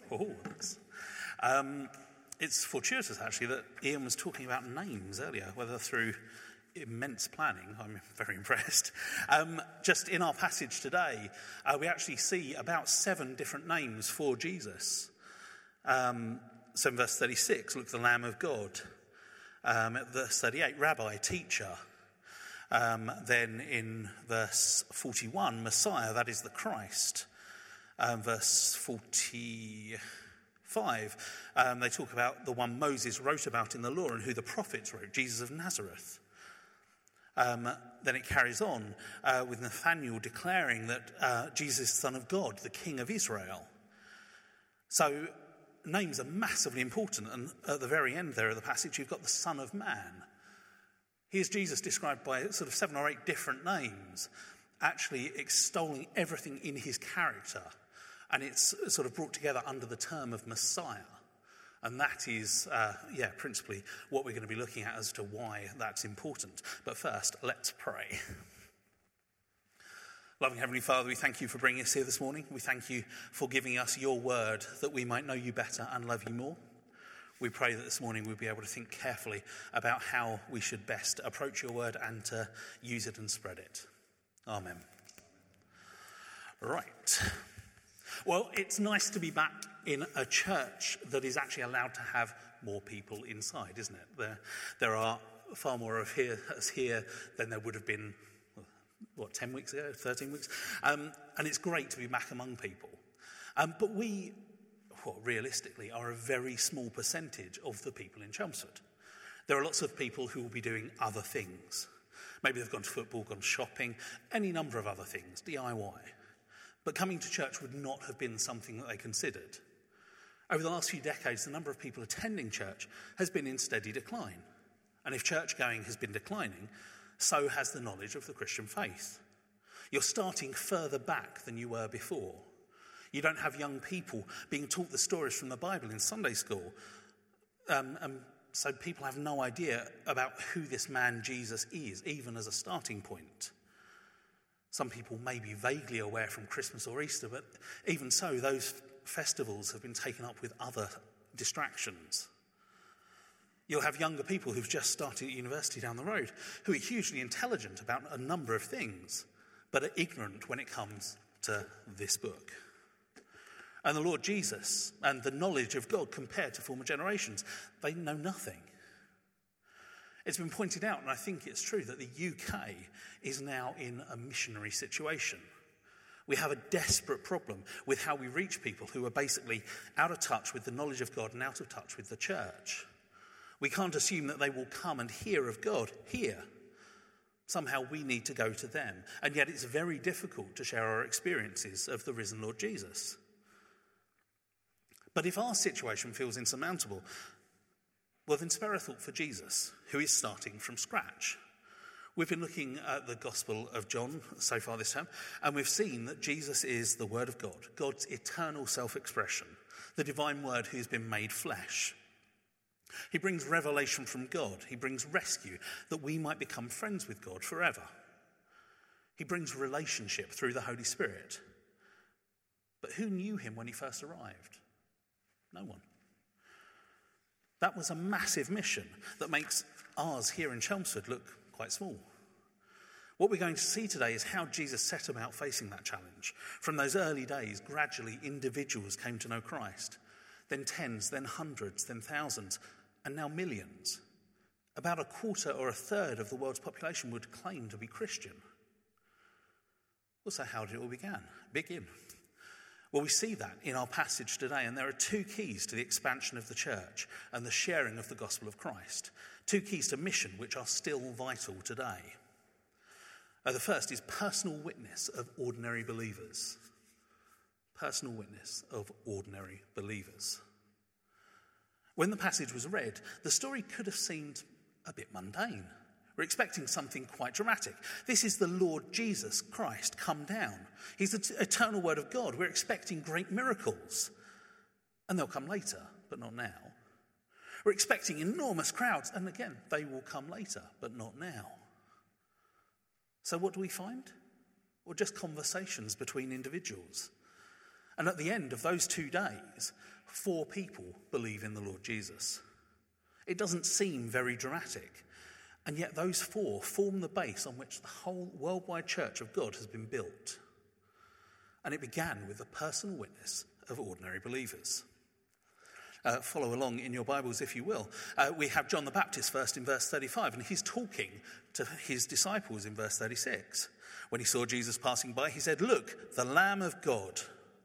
Oh, thanks. It's fortuitous, actually, that Ian was talking about names earlier, whether through immense planning. I'm very impressed. Just in our passage today, we actually see about 7 different names for Jesus. So in verse 36, look, the Lamb of God. At verse 38, Rabbi, teacher. Then in verse 41, Messiah, that is the Christ. Verse 45, they talk about the one Moses wrote about in the law and who the prophets wrote, Jesus of Nazareth. Then it carries on with Nathanael declaring that Jesus is the Son of God, the King of Israel. So names are massively important, and at the very end there of the passage you've got the Son of Man. Here's Jesus described by sort of 7 or 8 different names, actually extolling everything in his character, and it's sort of brought together under the term of Messiah. And that is, principally what we're going to be looking at as to why that's important. But first, let's pray. Loving Heavenly Father, we thank you for bringing us here this morning. We thank you for giving us your word that we might know you better and love you more. We pray that this morning we'll be able to think carefully about how we should best approach your word and to use it and spread it. Amen. Right. Well, it's nice to be back in a church that is actually allowed to have more people inside, isn't it? There are far more of us here than there would have been, 10 weeks ago, 13 weeks? And it's great to be back among people. But we, realistically, are a very small percentage of the people in Chelmsford. There are lots of people who will be doing other things. Maybe they've gone to football, gone shopping, any number of other things, DIY. But coming to church would not have been something that they considered. Over the last few decades, the number of people attending church has been in steady decline. And if church going has been declining, so has the knowledge of the Christian faith. You're starting further back than you were before. You don't have young people being taught the stories from the Bible in Sunday school. So people have no idea about who this man Jesus is, even as a starting point. Some people may be vaguely aware from Christmas or Easter, but even so, those festivals have been taken up with other distractions. You'll have younger people who've just started at university down the road who are hugely intelligent about a number of things, but are ignorant when it comes to this book. And the Lord Jesus and the knowledge of God compared to former generations, they know nothing. It's been pointed out, and I think it's true, that the UK is now in a missionary situation. We have a desperate problem with how we reach people who are basically out of touch with the knowledge of God and out of touch with the church. We can't assume that they will come and hear of God here. Somehow we need to go to them. And yet it's very difficult to share our experiences of the risen Lord Jesus. But if our situation feels insurmountable, well, then spare a thought for Jesus, who is starting from scratch. We've been looking at the Gospel of John so far this term, and we've seen that Jesus is the Word of God, God's eternal self-expression, the divine Word who's been made flesh. He brings revelation from God. He brings rescue that we might become friends with God forever. He brings relationship through the Holy Spirit. But who knew him when he first arrived? No one. That was a massive mission that makes ours here in Chelmsford look quite small. What we're going to see today is how Jesus set about facing that challenge. From those early days, gradually individuals came to know Christ. Then tens, then hundreds, then thousands, and now millions. About a quarter or a third of the world's population would claim to be Christian. Well, so how did it all begin? Well, we see that in our passage today, and there are 2 keys to the expansion of the church and the sharing of the gospel of Christ. 2 keys to mission, which are still vital today. The first is personal witness of ordinary believers. Personal witness of ordinary believers. When the passage was read, the story could have seemed a bit mundane. We're expecting something quite dramatic. This is the Lord Jesus Christ come down. He's the eternal Word of God. We're expecting great miracles. And they'll come later, but not now. We're expecting enormous crowds. And again, they will come later, but not now. So what do we find? Well, just conversations between individuals. And at the end of those 2 days, 4 people believe in the Lord Jesus. It doesn't seem very dramatic, and yet those 4 form the base on which the whole worldwide church of God has been built. And it began with the personal witness of ordinary believers. Follow along in your Bibles, if you will. We have John the Baptist first in verse 35, and he's talking to his disciples in verse 36. When he saw Jesus passing by, he said, "Look, the Lamb of God.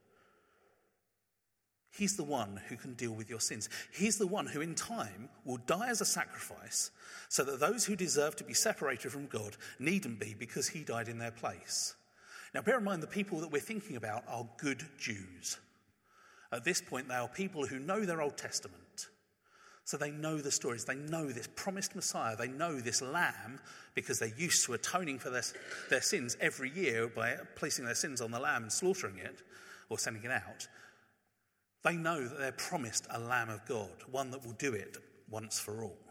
He's the one who can deal with your sins. He's the one who in time will die as a sacrifice so that those who deserve to be separated from God needn't be, because he died in their place." Now bear in mind, the people that we're thinking about are good Jews. At this point, they are people who know their Old Testament. So they know the stories. They know this promised Messiah. They know this lamb because they're used to atoning for their sins every year by placing their sins on the lamb and slaughtering it or sending it out. They know that they're promised a Lamb of God, one that will do it once for all.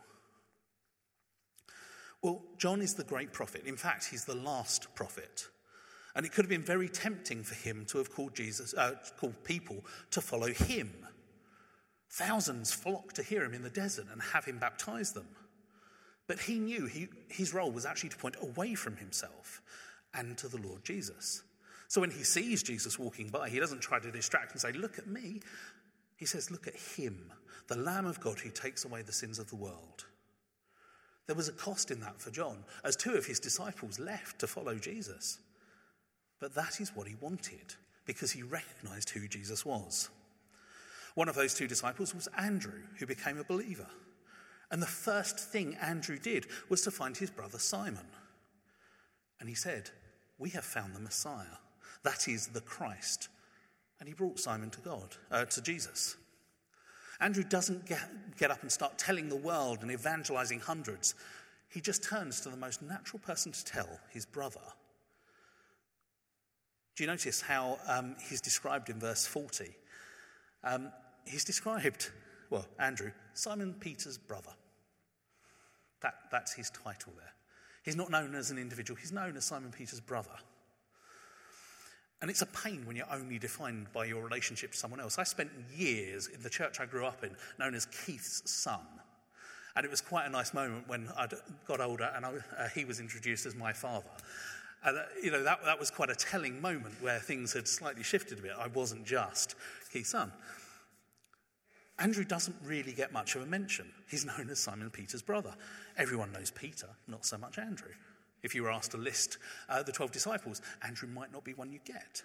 Well, John is the great prophet. In fact, he's the last prophet. And it could have been very tempting for him to have called people to follow him. Thousands flocked to hear him in the desert and have him baptize them. But he knew his role was actually to point away from himself and to the Lord Jesus. So when he sees Jesus walking by, he doesn't try to distract and say, "Look at me." He says, "Look at him, the Lamb of God who takes away the sins of the world." There was a cost in that for John, as 2 of his disciples left to follow Jesus. But that is what he wanted, because he recognized who Jesus was. One of those 2 disciples was Andrew, who became a believer. And the first thing Andrew did was to find his brother Simon. And he said, "We have found the Messiah, that is the Christ." And he brought Simon to Jesus. Andrew doesn't get up and start telling the world and evangelizing hundreds. He just turns to the most natural person to tell, his brother. Do you notice how he's described in verse 40? He's described, Andrew, Simon Peter's brother. That's his title there. He's not known as an individual. He's known as Simon Peter's brother. And it's a pain when you're only defined by your relationship to someone else. I spent years in the church I grew up in, known as Keith's son. And it was quite a nice moment when I got older and he was introduced as my father. And, that was quite a telling moment where things had slightly shifted a bit. I wasn't just Keith's son. Andrew doesn't really get much of a mention. He's known as Simon Peter's brother. Everyone knows Peter, not so much Andrew. If you were asked to list the 12 disciples, Andrew might not be one you get.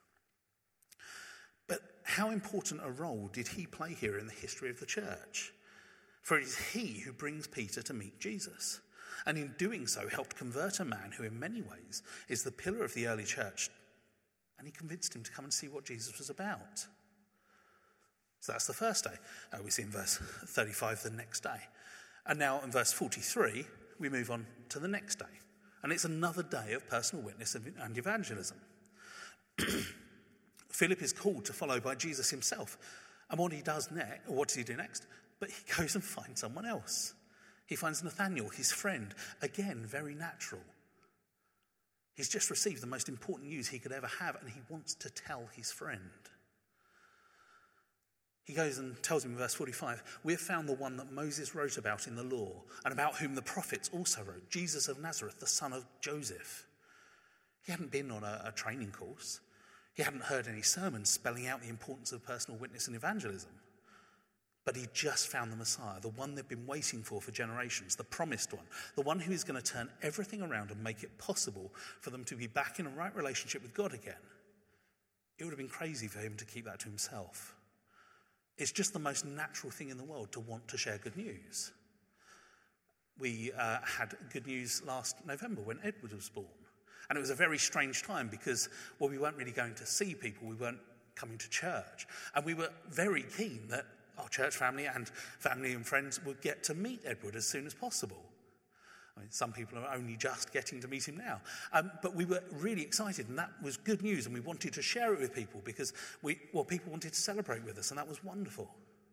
But how important a role did he play here in the history of the church? For it is he who brings Peter to meet Jesus. And in doing so, helped convert a man who in many ways is the pillar of the early church. And he convinced him to come and see what Jesus was about. So that's the first day. We see in verse 35 the next day. And now in verse 43, we move on to the next day. And it's another day of personal witness and evangelism. Philip is called to follow by Jesus himself. And what does he do next? But he goes and finds someone else. He finds Nathanael, his friend, again, very natural. He's just received the most important news he could ever have, and he wants to tell his friend. He goes and tells him in verse 45, "We have found the one that Moses wrote about in the law, and about whom the prophets also wrote, Jesus of Nazareth, the son of Joseph." He hadn't been on a training course. He hadn't heard any sermons spelling out the importance of personal witness and evangelism. But he just found the Messiah, the one they've been waiting for generations, the promised one, the one who is going to turn everything around and make it possible for them to be back in a right relationship with God again. It would have been crazy for him to keep that to himself. It's just the most natural thing in the world to want to share good news. We had good news last November when Edward was born. And it was a very strange time because, we weren't really going to see people. We weren't coming to church. And we were very keen that our church family and friends would get to meet Edward as soon as possible. I mean, some people are only just getting to meet him now. But we were really excited, and that was good news, and we wanted to share it with people because people wanted to celebrate with us, and that was wonderful.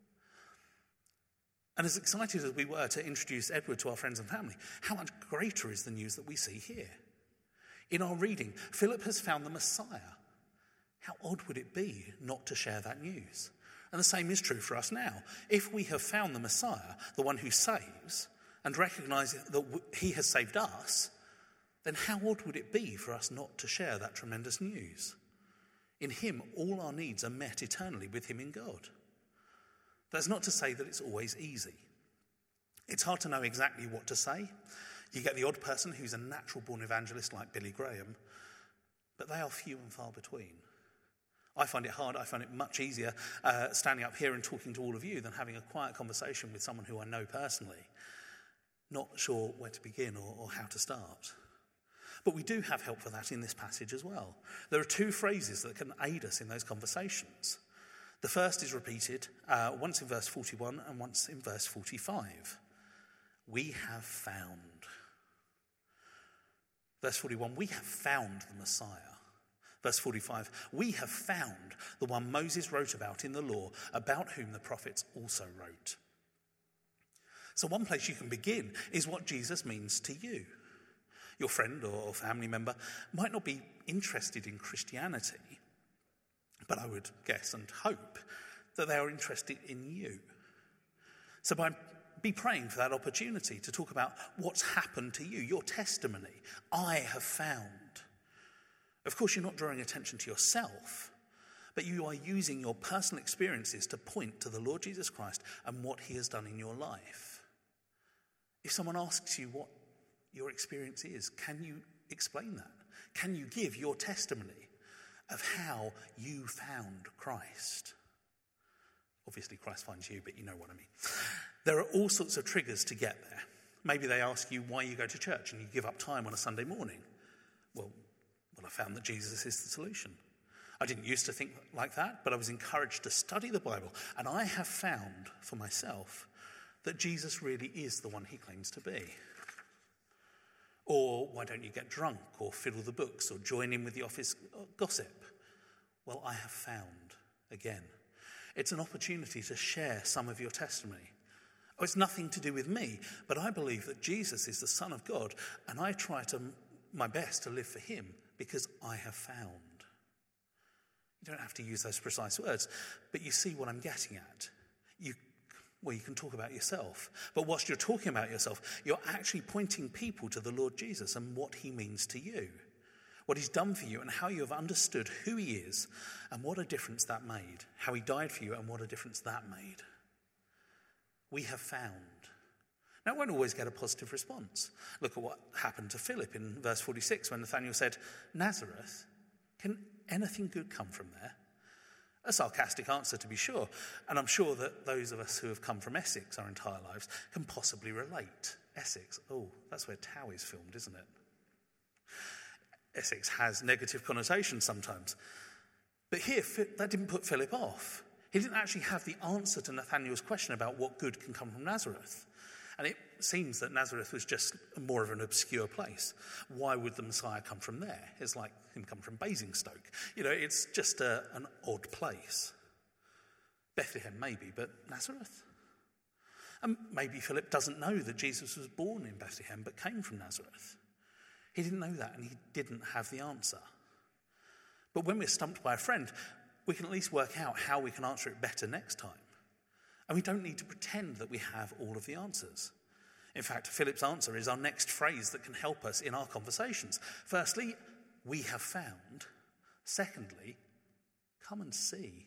And as excited as we were to introduce Edward to our friends and family, how much greater is the news that we see here? In our reading, Philip has found the Messiah. How odd would it be not to share that news? And the same is true for us now. If we have found the Messiah, the one who saves, and recognise that he has saved us, then how odd would it be for us not to share that tremendous news? In him, all our needs are met eternally with him in God. That's not to say that it's always easy. It's hard to know exactly what to say. You get the odd person who's a natural-born evangelist like Billy Graham, but they are few and far between. I find it hard. I find it much easier standing up here and talking to all of you than having a quiet conversation with someone who I know personally, not sure where to begin or how to start. But we do have help for that in this passage as well. There are two phrases that can aid us in those conversations. The first is repeated once in verse 41 and once in verse 45. We have found. Verse 41, we have found the Messiah. Verse 45, we have found the one Moses wrote about in the law, about whom the prophets also wrote. So one place you can begin is what Jesus means to you. Your friend or family member might not be interested in Christianity, but I would guess and hope that they are interested in you. So be praying for that opportunity to talk about what's happened to you, your testimony. I have found. Of course, you're not drawing attention to yourself, but you are using your personal experiences to point to the Lord Jesus Christ and what he has done in your life. If someone asks you what your experience is, can you explain that? Can you give your testimony of how you found Christ? Obviously, Christ finds you, but you know what I mean. There are all sorts of triggers to get there. Maybe they ask you why you go to church and you give up time on a Sunday morning. Well, I found that Jesus is the solution. I didn't used to think like that, but I was encouraged to study the Bible, and I have found for myself that Jesus really is the one he claims to be. Or why don't you get drunk or fiddle the books or join in with the office gossip? Well, I have found, again, it's an opportunity to share some of your testimony. Oh, it's nothing to do with me, but I believe that Jesus is the Son of God, and I try my best to live for him because I have found. You don't have to use those precise words, but you see what I'm getting at. You can talk about yourself, but whilst you're talking about yourself, you're actually pointing people to the Lord Jesus and what he means to you, what he's done for you and how you have understood who he is and what a difference that made, how he died for you and what a difference that made. We have found. Now, it won't always get a positive response. Look at what happened to Philip in verse 46 when Nathanael said, Nazareth, can anything good come from there? A sarcastic answer, to be sure, and I'm sure that those of us who have come from Essex our entire lives can possibly relate. Essex, that's where Tow is filmed, isn't it? Essex has negative connotations sometimes. But here, that didn't put Philip off. He didn't actually have the answer to Nathanael's question about what good can come from Nazareth. And it seems that Nazareth was just more of an obscure place. Why would the Messiah come from there? It's like him come from Basingstoke. It's just an odd place. Bethlehem maybe, but Nazareth? And maybe Philip doesn't know that Jesus was born in Bethlehem but came from Nazareth. He didn't know that and he didn't have the answer. But when we're stumped by a friend, we can at least work out how we can answer it better next time. And we don't need to pretend that we have all of the answers. In fact, Philip's answer is our next phrase that can help us in our conversations. Firstly, we have found. Secondly, come and see.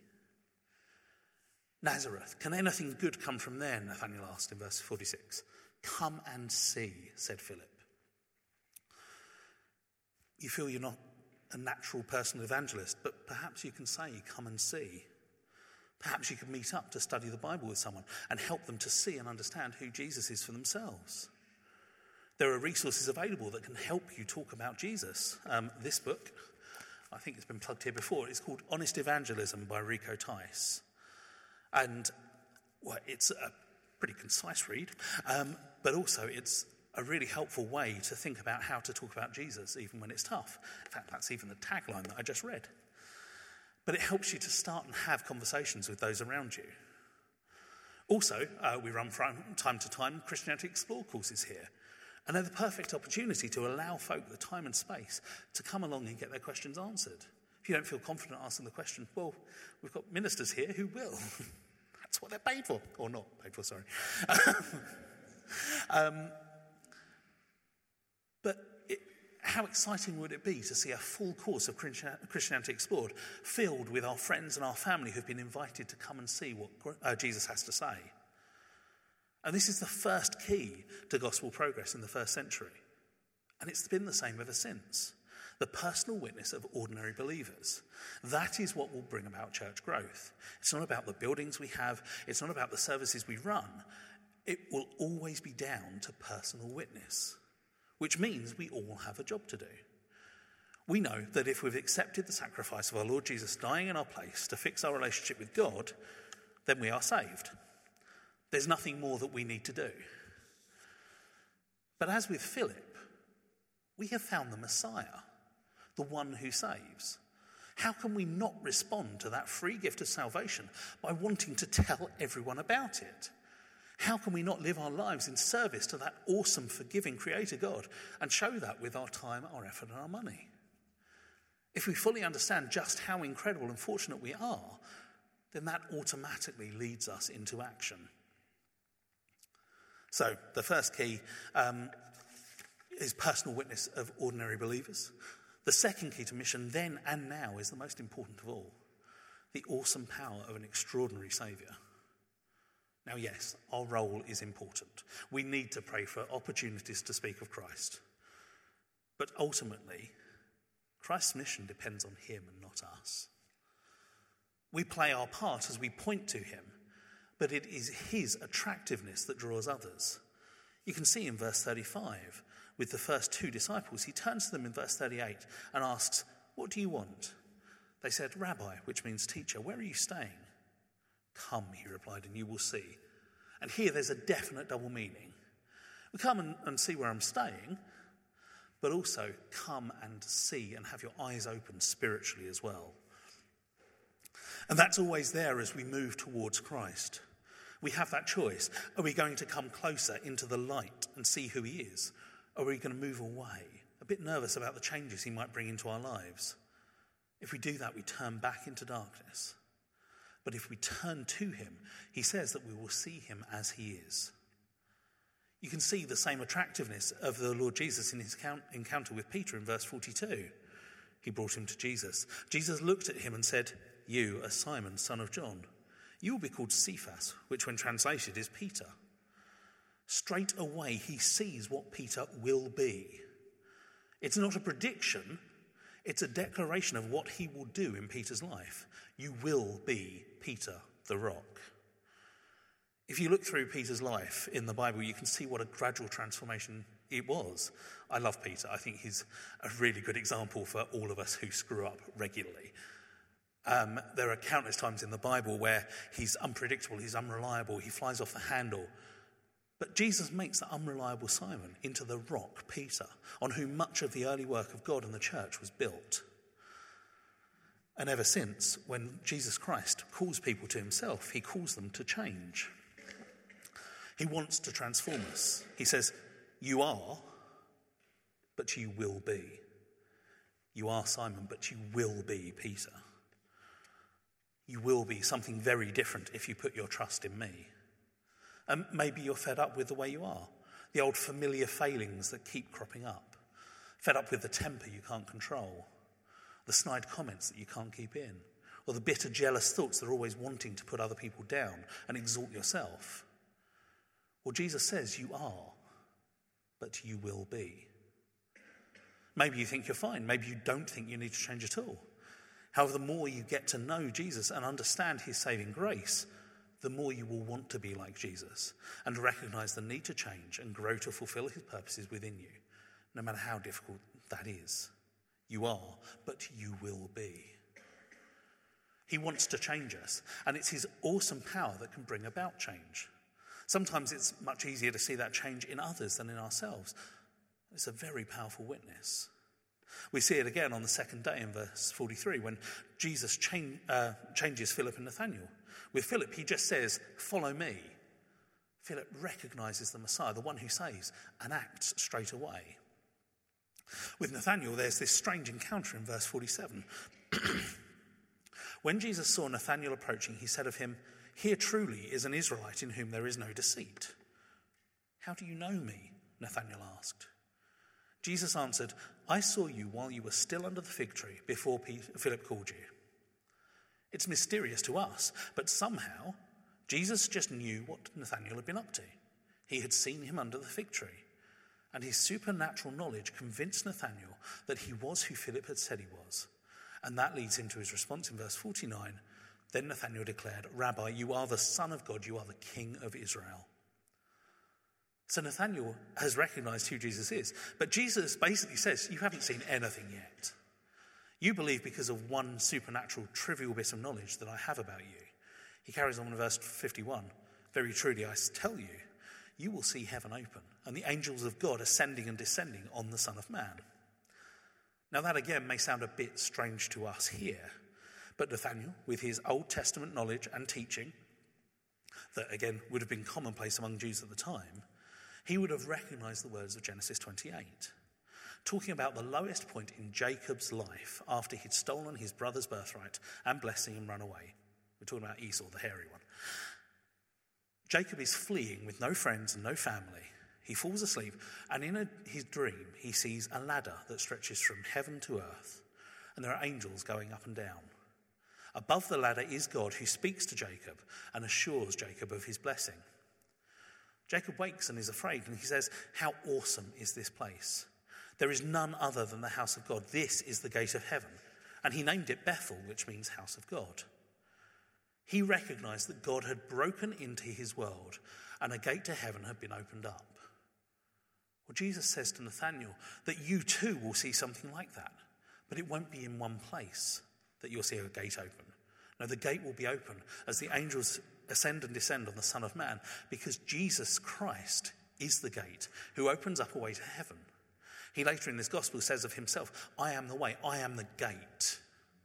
Nazareth, can anything good come from there? Nathanael asked in verse 46. Come and see, said Philip. You feel you're not a natural personal evangelist, but perhaps you can say, come and see. Perhaps you could meet up to study the Bible with someone and help them to see and understand who Jesus is for themselves. There are resources available that can help you talk about Jesus. This book, I think it's been plugged here before, it's called Honest Evangelism by Rico Tice. And it's a pretty concise read, but also it's a really helpful way to think about how to talk about Jesus even when it's tough. In fact, that's even the tagline that I just read. But it helps you to start and have conversations with those around you. Also, we run from time to time Christianity Explore courses here. And they're the perfect opportunity to allow folk the time and space to come along and get their questions answered. If you don't feel confident asking the question, well, we've got ministers here who will. That's what they're paid for. Or not paid for, sorry. But how exciting would it be to see a full course of Christianity Explored filled with our friends and our family who've been invited to come and see what Jesus has to say? And this is the first key to gospel progress in the first century. And it's been the same ever since. The personal witness of ordinary believers. That is what will bring about church growth. It's not about the buildings we have. It's not about the services we run. It will always be down to personal witness, which means we all have a job to do. We know that if we've accepted the sacrifice of our Lord Jesus dying in our place to fix our relationship with God, then we are saved. There's nothing more that we need to do. But as with Philip, we have found the Messiah, the one who saves. How can we not respond to that free gift of salvation by wanting to tell everyone about it? How can we not live our lives in service to that awesome, forgiving Creator God and show that with our time, our effort, and our money? If we fully understand just how incredible and fortunate we are, then that automatically leads us into action. So, the first key is personal witness of ordinary believers. The second key to mission then and now is the most important of all, the awesome power of an extraordinary Saviour. Now, yes, our role is important. We need to pray for opportunities to speak of Christ. But ultimately, Christ's mission depends on him and not us. We play our part as we point to him, but it is his attractiveness that draws others. You can see in verse 35, with the first two disciples, he turns to them in verse 38 and asks, "What do you want?" They said, "Rabbi," which means teacher, "where are you staying?" "Come," he replied, "and you will see." And here there's a definite double meaning. We come and see where I'm staying, but also come and see and have your eyes open spiritually as well. And that's always there as we move towards Christ. We have that choice. Are we going to come closer into the light and see who he is? Or are we going to move away, a bit nervous about the changes he might bring into our lives? If we do that, we turn back into darkness. But if we turn to him, he says that we will see him as he is. You can see the same attractiveness of the Lord Jesus in his encounter with Peter in verse 42. He brought him to Jesus. Jesus looked at him and said, "You are Simon, son of John. You will be called Cephas," which when translated is Peter. Straight away he sees what Peter will be. It's not a prediction, it's a declaration of what he will do in Peter's life. You will be Peter the Rock. If you look through Peter's life in the Bible, you can see what a gradual transformation it was. I love Peter. I think he's a really good example for all of us who screw up regularly. There are countless times in the Bible where he's unpredictable, he's unreliable, he flies off the handle. But Jesus makes the unreliable Simon into the rock Peter, on whom much of the early work of God and the church was built. And ever since, when Jesus Christ calls people to himself, he calls them to change. He wants to transform us. He says, "You are, but you will be. You are Simon, but you will be Peter. You will be something very different if you put your trust in me." And maybe you're fed up with the way you are, the old familiar failings that keep cropping up, fed up with the temper you can't control, the snide comments that you can't keep in, or the bitter, jealous thoughts that are always wanting to put other people down and exalt yourself. Well, Jesus says you are, but you will be. Maybe you think you're fine. Maybe you don't think you need to change at all. However, the more you get to know Jesus and understand his saving grace, the more you will want to be like Jesus and recognize the need to change and grow to fulfill his purposes within you, no matter how difficult that is. You are, but you will be. He wants to change us, and it's his awesome power that can bring about change. Sometimes it's much easier to see that change in others than in ourselves. It's a very powerful witness. We see it again on the second day in verse 43 when Jesus changes Philip and Nathanael. With Philip, he just says, "Follow me." Philip recognizes the Messiah, the one who saves, and acts straight away. With Nathanael, there's this strange encounter in verse 47. When Jesus saw Nathanael approaching, he said of him, "Here truly is an Israelite in whom there is no deceit." "How do you know me?" Nathanael asked. Jesus answered, "I saw you while you were still under the fig tree before Philip called you." It's mysterious to us, but somehow Jesus just knew what Nathanael had been up to. He had seen him under the fig tree, and his supernatural knowledge convinced Nathanael that he was who Philip had said he was. And that leads him to his response in verse 49. Then Nathanael declared, "Rabbi, you are the Son of God, you are the King of Israel." So Nathanael has recognized who Jesus is, but Jesus basically says, you haven't seen anything yet. You believe because of one supernatural, trivial bit of knowledge that I have about you. He carries on in verse 51. "Very truly, I tell you, you will see heaven open and the angels of God ascending and descending on the Son of Man." Now that again may sound a bit strange to us here, but Nathanael, with his Old Testament knowledge and teaching, that again would have been commonplace among Jews at the time, he would have recognized the words of Genesis 28, talking about the lowest point in Jacob's life after he'd stolen his brother's birthright and blessing and run away. We're talking about Esau, the hairy one. Jacob is fleeing with no friends and no family. He falls asleep, and in his dream, he sees a ladder that stretches from heaven to earth, and there are angels going up and down. Above the ladder is God, who speaks to Jacob and assures Jacob of his blessing. Jacob wakes and is afraid, and he says, "How awesome is this place? There is none other than the house of God. This is the gate of heaven." And he named it Bethel, which means house of God. He recognized that God had broken into his world, and a gate to heaven had been opened up. Well, Jesus says to Nathanael that you too will see something like that, but it won't be in one place that you'll see a gate open. No, the gate will be open as the angels ascend and descend on the Son of Man, because Jesus Christ is the gate who opens up a way to heaven. He later in this gospel says of himself, "I am the way, I am the gate."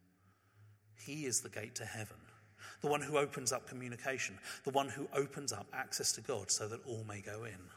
He is the gate to heaven, the one who opens up communication, the one who opens up access to God so that all may go in.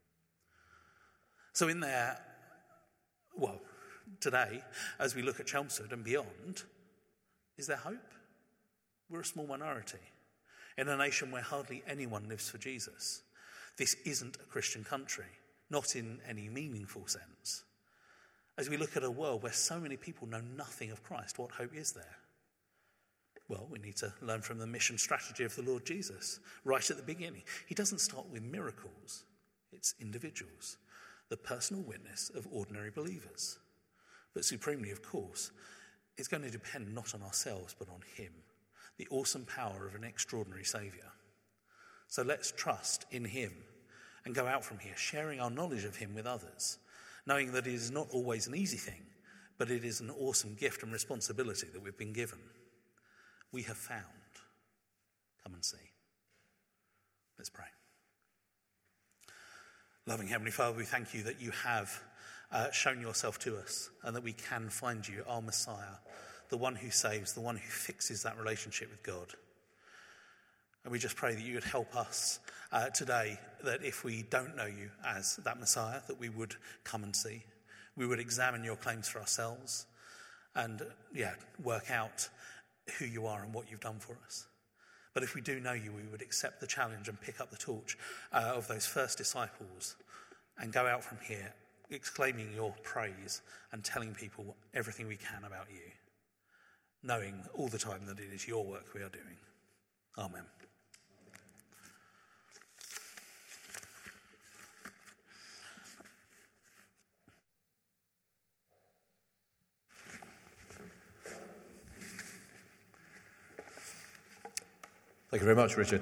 So in there, well, today, as we look at Chelmsford and beyond, is there hope? We're a small minority in a nation where hardly anyone lives for Jesus. This isn't a Christian country, not in any meaningful sense. As we look at a world where so many people know nothing of Christ, what hope is there? Well, we need to learn from the mission strategy of the Lord Jesus right at the beginning. He doesn't start with miracles. It's individuals, the personal witness of ordinary believers. But supremely, of course, it's going to depend not on ourselves but on him, the awesome power of an extraordinary Saviour. So let's trust in him and go out from here sharing our knowledge of him with others, knowing that it is not always an easy thing, but it is an awesome gift and responsibility that we've been given. We have found. Come and see. Let's pray. Loving Heavenly Father, we thank you that you have shown yourself to us and that we can find you, our Messiah, the one who saves, the one who fixes that relationship with God. And we just pray that you would help us today, that if we don't know you as that Messiah, that we would come and see. We would examine your claims for ourselves and, work out who you are and what you've done for us. But if we do know you, we would accept the challenge and pick up the torch of those first disciples and go out from here exclaiming your praise and telling people everything we can about you, knowing all the time that it is your work we are doing. Amen. Thank you very much, Richard.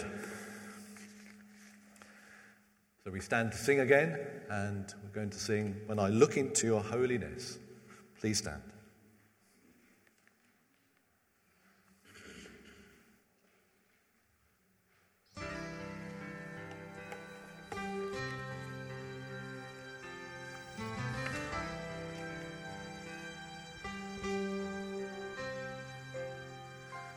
So we stand to sing again, and we're going to sing "When I Look Into Your Holiness." Please stand.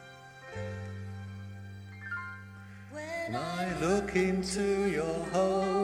When I look into your holiness,